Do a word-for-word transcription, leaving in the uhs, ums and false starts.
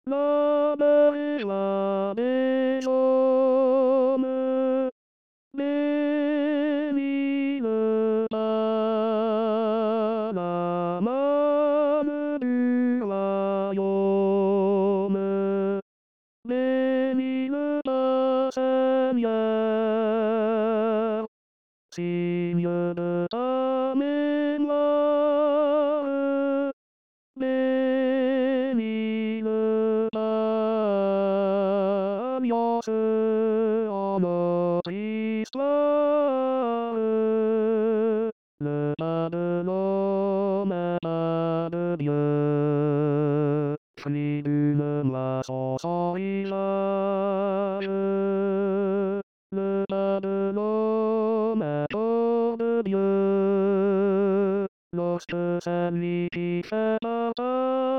La mer et la maison, bénis le pas, la manne du royaume. Bénis le pas, Seigneur, signe de ta mémoire. Bénis le pas, alliance en notre histoire. Le pas de l'homme est pas de Dieu, fruit d'une moisson sans visage. Le pas de l'homme est hors de Dieu, lorsque c'est lui qui fait la part.